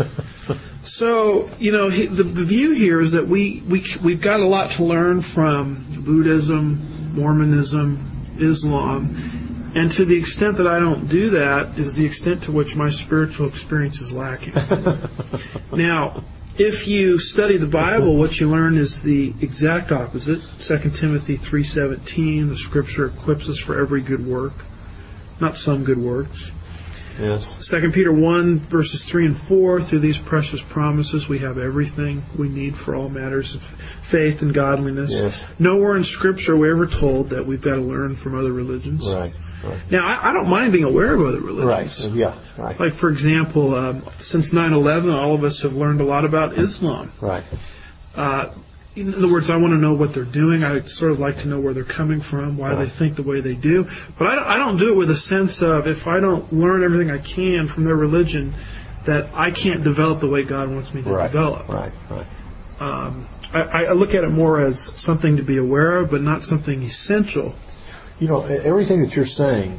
So, the view here is that we've got a lot to learn from Buddhism, Mormonism, Islam, and to the extent that I don't do that is the extent to which my spiritual experience is lacking. Now, If you study the Bible, what you learn is the exact opposite. 2 Timothy 3:17, the Scripture equips us for every good work, not some good works. Yes. 2 Peter 1, verses 3 and 4, through these precious promises we have everything we need for all matters of faith and godliness. Yes. Nowhere in Scripture are we ever told that we've got to learn from other religions. Right. Now, I don't mind being aware of other religions. Right. Yeah. Right. Like, for example, since 9/11, all of us have learned a lot about Islam. Right. In other words, I want to know what they're doing. I sort of like to know where they're coming from, why they think the way they do. But I don't do it with a sense of, if I don't learn everything I can from their religion, that I can't develop the way God wants me to develop. Right. I look at it more as something to be aware of, but not something essential. You know, everything that you're saying,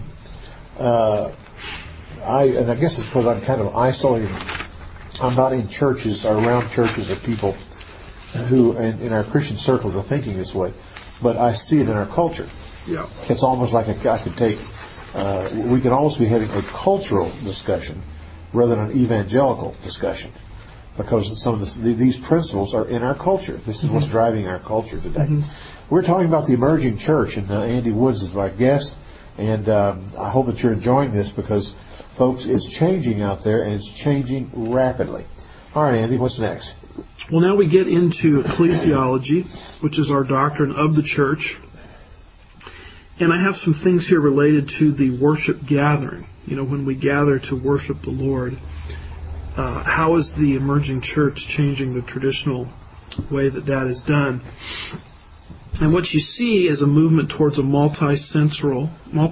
I guess it's because I'm kind of isolated. I'm not in churches or around churches of people who, in our Christian circles, are thinking this way, but I see it in our culture. Yeah. It's almost like we can almost be having a cultural discussion rather than an evangelical discussion, because some of these principles are in our culture. This is what's driving our culture today. We're talking about the emerging church, and Andy Woods is my guest, and I hope that you're enjoying this, because, folks, it's changing out there, and it's changing rapidly. All right, Andy, what's next? Well, now we get into ecclesiology, which is our doctrine of the church. And I have some things here related to the worship gathering. You know, when we gather to worship the Lord, how is the emerging church changing the traditional way that is done? And what you see is a movement towards a multi-sensory,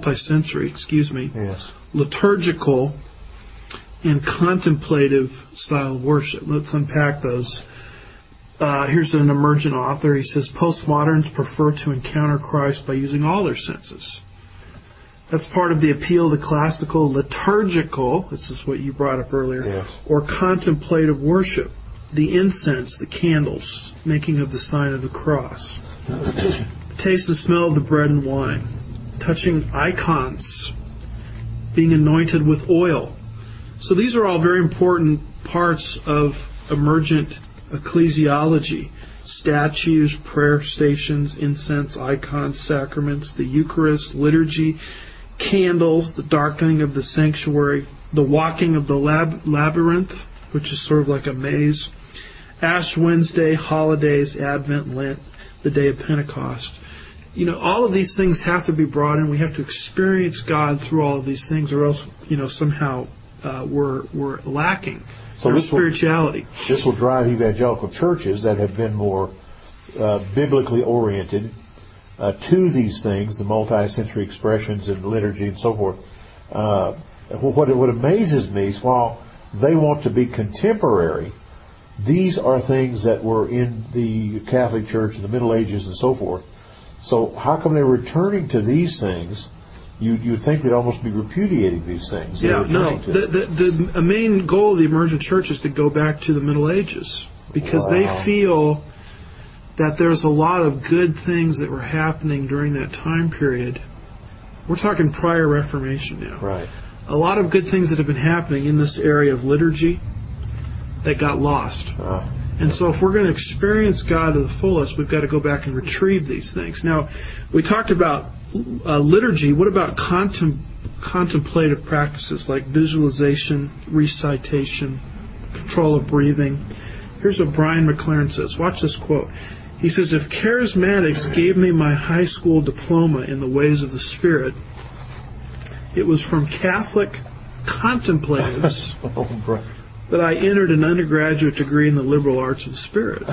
liturgical and contemplative style of worship. Let's unpack those. Here's an emergent author. He says, postmoderns prefer to encounter Christ by using all their senses. That's part of the appeal to classical liturgical, this is what you brought up earlier, or contemplative worship. The incense, the candles, making of the sign of the cross. The taste and smell of the bread and wine. Touching icons. Being anointed with oil. So these are all very important parts of emergent ecclesiology. Statues, prayer stations, incense, icons, sacraments, the Eucharist, liturgy, candles, the darkening of the sanctuary, the walking of the labyrinth, which is sort of like a maze, Ash Wednesday, holidays, Advent, Lent, the day of Pentecost. You know, all of these things have to be brought in. We have to experience God through all of these things, or else, somehow we're lacking in spirituality. This will drive evangelical churches that have been more biblically oriented to these things, the multi-sensory expressions and liturgy and so forth. What amazes me is, while they want to be contemporary, these are things that were in the Catholic Church in the Middle Ages and so forth. So how come they're returning to these things? You'd think they'd almost be repudiating these things. The main goal of the emergent church is to go back to the Middle Ages, because they feel that there's a lot of good things that were happening during that time period. We're talking prior Reformation now. Right. A lot of good things that have been happening in this area of liturgy that got lost. And so if we're going to experience God to the fullest, we've got to go back and retrieve these things. Now, we talked about liturgy. What about contemplative practices like visualization, recitation, control of breathing? Here's what Brian McLaren says. Watch this quote. He says, if charismatics gave me my high school diploma in the ways of the Spirit, it was from Catholic contemplatives that I entered an undergraduate degree in the liberal arts of the Spirit.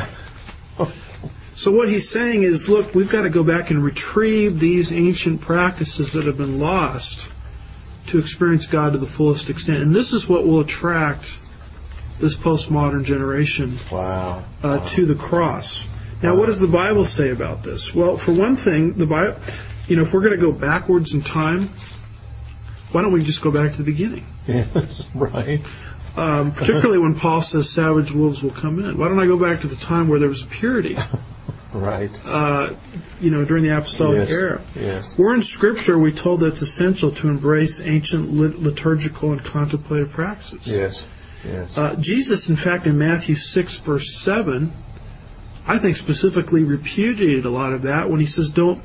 So what he's saying is, look, we've got to go back and retrieve these ancient practices that have been lost to experience God to the fullest extent. And this is what will attract this postmodern generation to the cross. Now, what does the Bible say about this? Well, for one thing, the Bible, if we're going to go backwards in time, why don't we just go back to the beginning? Yes, right. Particularly when Paul says savage wolves will come in. Why don't I go back to the time where there was purity? Right. During the apostolic era. Yes. We're in Scripture, we're told that it's essential to embrace ancient liturgical and contemplative practices. Yes. Yes. Jesus, in fact, in Matthew 6, verse 7, I think specifically repudiated a lot of that when he says, don't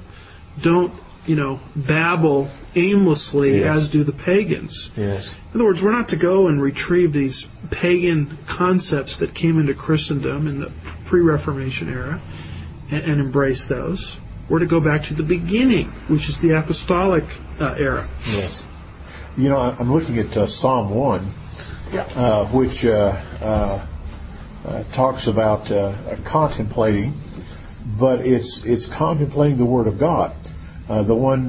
babble aimlessly as do the pagans. Yes. In other words, we're not to go and retrieve these pagan concepts that came into Christendom in the pre-Reformation era and embrace those. We're to go back to the beginning, which is the apostolic era. Yes. I'm looking at Psalm 1, which talks about contemplating, but it's contemplating the Word of God. The one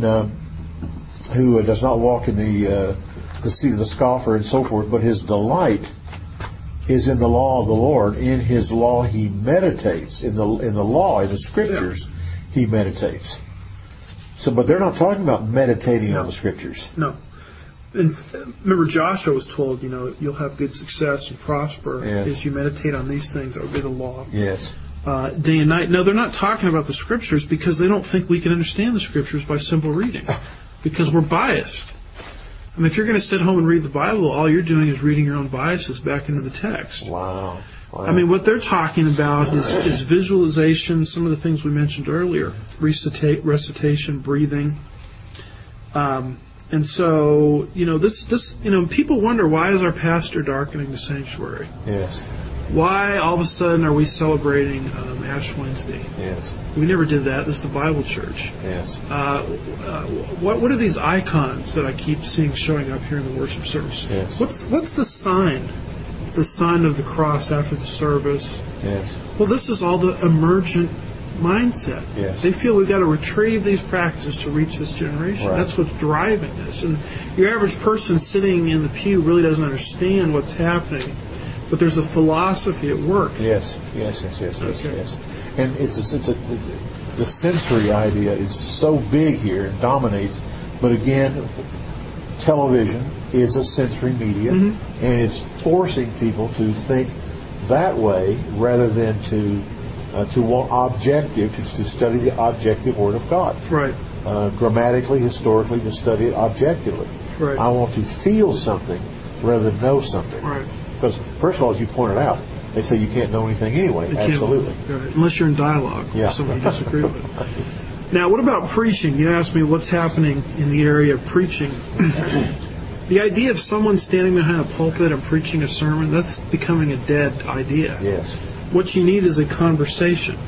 who does not walk in the seat of the scoffer and so forth, but his delight is in the law of the Lord. In His law he meditates. In the law, in the Scriptures, he meditates. So, but they're not talking about meditating on the Scriptures. No. And remember, Joshua was told, you'll have good success and prosper as you meditate on these things. That would be the law. Yes. Day and night. No, they're not talking about the Scriptures because they don't think we can understand the Scriptures by simple reading. Because we're biased. I mean, if you're going to sit home and read the Bible, all you're doing is reading your own biases back into the text. Wow. I mean, what they're talking about is visualization, some of the things we mentioned earlier, recitation, breathing. And so, people wonder, why is our pastor darkening the sanctuary? Yes. Why all of a sudden are we celebrating Ash Wednesday? Yes. We never did that. This is the Bible Church. Yes. What are these icons that I keep seeing showing up here in the worship service? Yes. What's the sign? The sign of the cross after the service. Yes. Well, this is all the emergent mindset. Yes. They feel we've got to retrieve these practices to reach this generation. Right. That's what's driving this. And your average person sitting in the pew really doesn't understand what's happening. But there's a philosophy at work. Yes. Okay. And the sensory idea is so big here and dominates. But again, television is a sensory media, and it's forcing people to think that way rather than to want objective, to study the objective Word of God. Right. Grammatically, historically, to study it objectively. Right. I want to feel something rather than know something. Right. Because, first of all, as you pointed out, they say you can't know anything anyway. Absolutely. Right. Unless you're in dialogue with someone you disagree with. Now, what about preaching? You asked me what's happening in the area of preaching. The idea of someone standing behind a pulpit and preaching a sermon, that's becoming a dead idea. Yes. What you need is a conversation.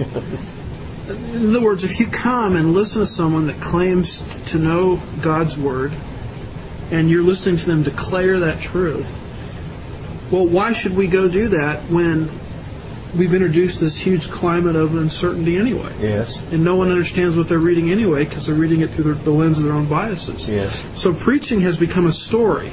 In other words, if you come and listen to someone that claims to know God's Word, and you're listening to them declare that truth, well, why should we go do that when we've introduced this huge climate of uncertainty anyway? Yes. And no one understands what they're reading anyway because they're reading it through the lens of their own biases. Yes. So preaching has become a story.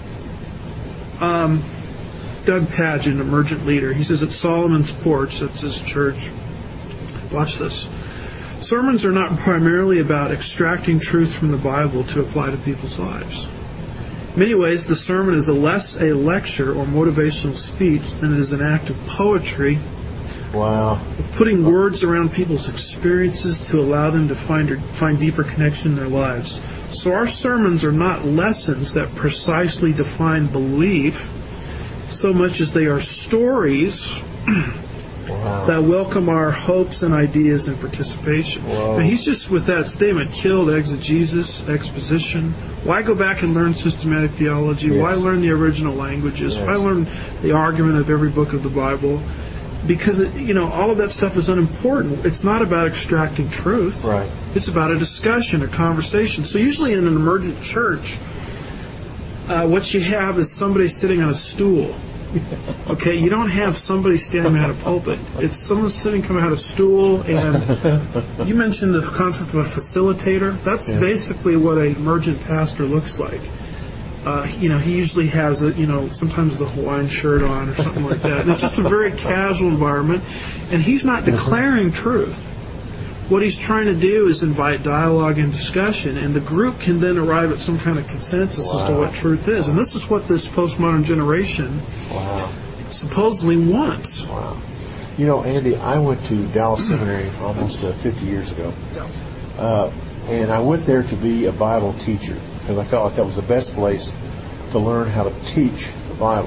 Doug Pageant, emergent leader, he says at Solomon's Porch, that's his church, watch this, sermons are not primarily about extracting truth from the Bible to apply to people's lives. In many ways, the sermon is less a lecture or motivational speech than it is an act of poetry. Wow. Putting words around people's experiences to allow them to find deeper connection in their lives. So our sermons are not lessons that precisely define belief so much as they are stories that welcome our hopes and ideas and participation. Now, he's just, with that statement, killed exegesis, exposition. Why go back and learn systematic theology? Yes. Why learn the original languages? Yes. Why learn the argument of every book of the Bible? Because, all of that stuff is unimportant. It's not about extracting truth. Right. It's about a discussion, a conversation. So usually in an emergent church, what you have is somebody sitting on a stool. Okay, you don't have somebody standing behind a pulpit. It's someone sitting coming out of a stool, and you mentioned the concept of a facilitator. That's basically what an emergent pastor looks like. He usually has sometimes the Hawaiian shirt on or something like that. And it's just a very casual environment, and he's not declaring truth. What he's trying to do is invite dialogue and discussion, and the group can then arrive at some kind of consensus as to what truth is. And this is what this postmodern generation supposedly wants. Wow. Andy, I went to Dallas Seminary almost 50 years ago. And I went there to be a Bible teacher because I felt like that was the best place to learn how to teach the Bible.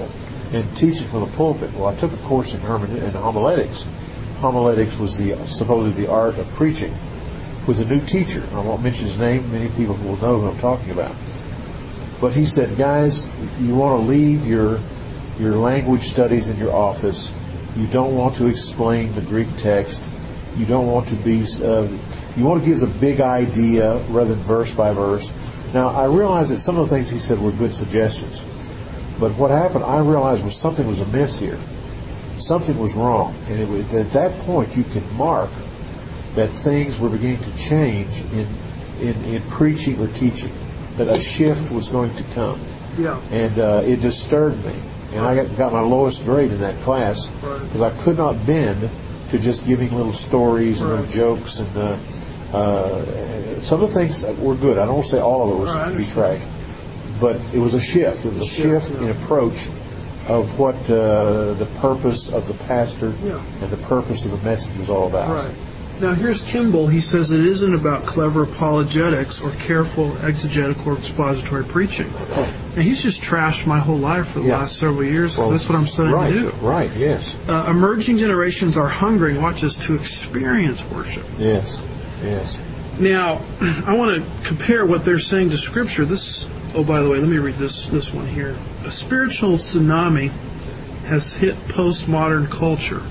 and teaching from the pulpit. Well, I took a course in homiletics. Homiletics was supposedly the art of preaching, with a new teacher. I won't mention his name. Many people will know who I'm talking about. But he said, guys, you want to leave your language studies in your office. You don't want to explain the Greek text. You don't want to be... you want to give the big idea rather than verse by verse. Now, I realized that some of the things he said were good suggestions. But what happened, I realized something was amiss here. Something was wrong. And at that point, you can mark that things were beginning to change in preaching or teaching. That a shift was going to come. Yeah. And it disturbed me. And I got my lowest grade in that class because I could not bend to just giving little stories and little jokes. And some of the things were good. I don't want to say all of it was to be trashed. But it was a shift. It was a shift in approach of what the purpose of the pastor and the purpose of the message was all about. Right. Now here's Kimball. He says it isn't about clever apologetics or careful exegetical or expository preaching. And he's just trashed my whole life for the last several years because that's what I'm studying to do. Right, yes. Emerging generations are hungry, watch this, to experience worship. Yes, yes. Now, I want to compare what they're saying to Scripture. Oh, by the way, let me read this one here. A spiritual tsunami has hit postmodern culture.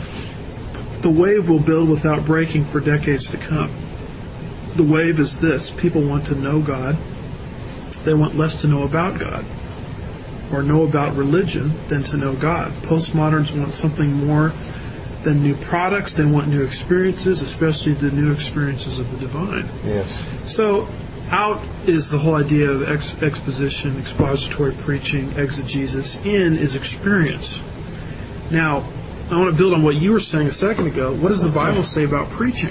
The wave will build without breaking for decades to come. The wave is this. People want to know God. They want less to know about God or know about religion than to know God. Postmoderns want something more than new products. They want new experiences, especially the new experiences of the divine. Yes. So out is the whole idea of exposition, expository preaching, exegesis. In is experience. Now, I want to build on what you were saying a second ago. What does the Bible say about preaching?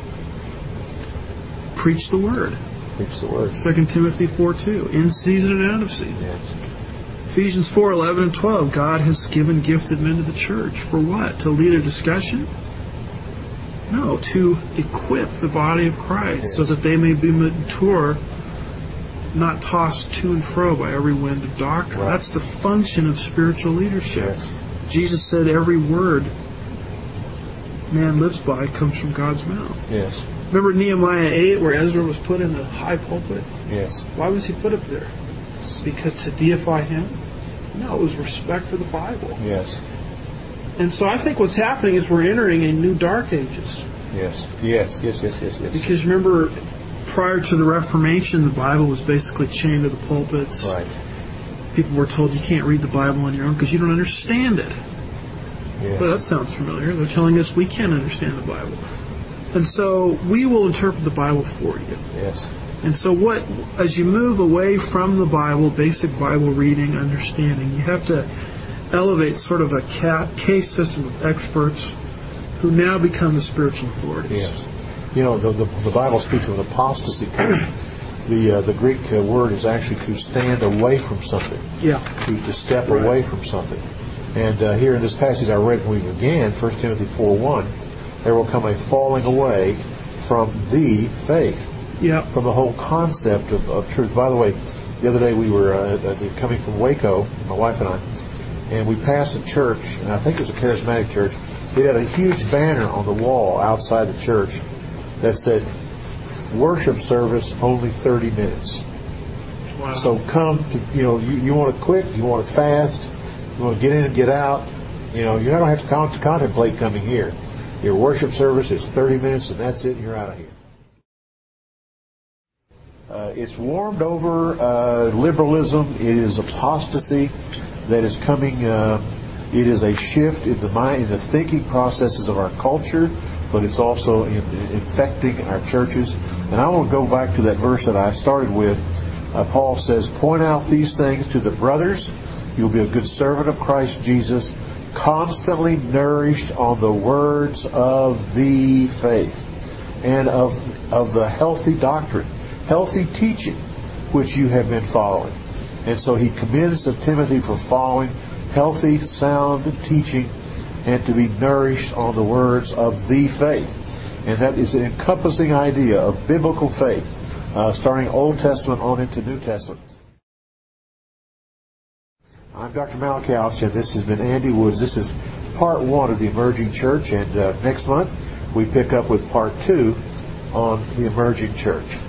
Preach the Word. Preach the Word. 2 Timothy 4:2. In season and out of season. Yes. Ephesians 4:11 and 12. God has given gifted men to the church. For what? To lead a discussion? No, to equip the body of Christ so that they may be mature, not tossed to and fro by every wind of doctrine. Right. That's the function of spiritual leadership. Yes. Jesus said every word man lives by comes from God's mouth. Yes. Remember Nehemiah 8 where Ezra was put in the high pulpit? Yes. Why was he put up there? Because to deify him? No, it was respect for the Bible. Yes. And so I think what's happening is we're entering a new dark ages. Yes. Yes. Yes. Yes. Yes. Yes. Because remember, prior to the Reformation, the Bible was basically chained to the pulpits. Right. People were told you can't read the Bible on your own because you don't understand it. Yes. Well, that sounds familiar. They're telling us we can't understand the Bible. And so we will interpret the Bible for you. Yes. And so as you move away from the Bible, basic Bible reading, understanding, you have to elevate sort of a case system of experts who now become the spiritual authorities. Yes. You know, the Bible speaks of an apostasy coming. The Greek word is actually to stand away from something. Yeah. To step away from something. And here in this passage I read when we began, 1 Timothy 4:1, there will come a falling away from the faith. Yeah. From the whole concept of truth. By the way, the other day we were coming from Waco, my wife and I, and we passed a church, and I think it was a charismatic church. It had a huge banner on the wall outside the church that said, worship service only 30 minutes. Wow. So come to, you want it quick, you want it fast, you want to get in and get out. You're not going to have to contemplate coming here. Your worship service is 30 minutes and that's it, and you're out of here. It's warmed over liberalism. It is apostasy that is coming. It is a shift in the mind, in the thinking processes of our culture, but it's also infecting our churches. And I want to go back to that verse that I started with. Paul says, point out these things to the brothers. You'll be a good servant of Christ Jesus, constantly nourished on the words of the faith and of the healthy doctrine, healthy teaching, which you have been following. And so he commends Timothy for following healthy, sound teaching and to be nourished on the words of the faith. And that is an encompassing idea of biblical faith, starting Old Testament on into New Testament. I'm Dr. Mal Couch, and this has been Andy Woods. This is part 1 of the Emerging Church, and next month we pick up with part 2 on the Emerging Church.